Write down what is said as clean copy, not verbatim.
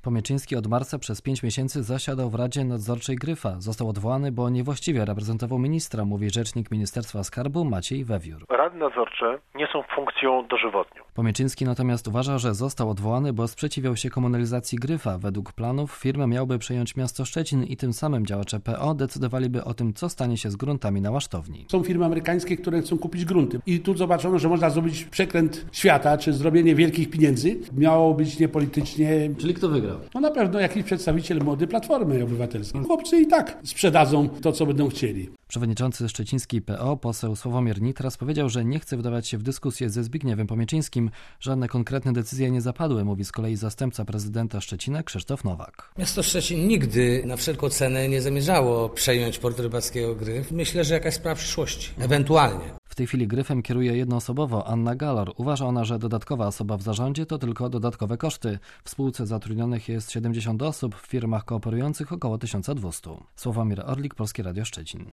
Pomieczyński od marca przez 5 miesięcy zasiadał w Radzie Nadzorczej Gryfa. Został odwołany, bo niewłaściwie reprezentował ministra, mówi rzecznik Ministerstwa Skarbu Maciej Wewiór. Rady nadzorcze nie są funkcją dożywotnią. Pomieczyński natomiast uważa, że został odwołany, bo sprzeciwiał się komunalizacji Gryfa. Według planów firmę miałby przejąć miasto Szczecin i tym samym działacze PO decydowaliby o tym, co stanie się z gruntami na Łasztowni. Są firmy amerykańskie, które chcą kupić grunty. I tu zobaczono, że można zrobić przekręt świata, czy zrobienie wielkich pieniędzy. Miało być niepolitycznie. Czyli kto wygrał? No na pewno jakiś przedstawiciel młody Platformy Obywatelskiej. Chłopcy i tak sprzedadzą to, co będą chcieli. Przewodniczący szczecińskiej PO, poseł Sławomir Nitras, powiedział, że nie chce wdawać się w dyskusję ze Zbigniewem Pomieczyńskim. Żadne konkretne decyzje nie zapadły, mówi z kolei zastępca prezydenta Szczecina Krzysztof Nowak. Miasto Szczecin nigdy na wszelką cenę nie zamierzało przejąć portu rybackiego Gryf. Myślę, że jakaś sprawa przyszłości, ewentualnie. W tej chwili Gryfem kieruje jednoosobowo Anna Galor. Uważa ona, że dodatkowa osoba w zarządzie to tylko dodatkowe koszty. W spółce zatrudnionych jest 70 osób, w firmach kooperujących około 1200. Sławomir Orlik, Polskie Radio Szczecin.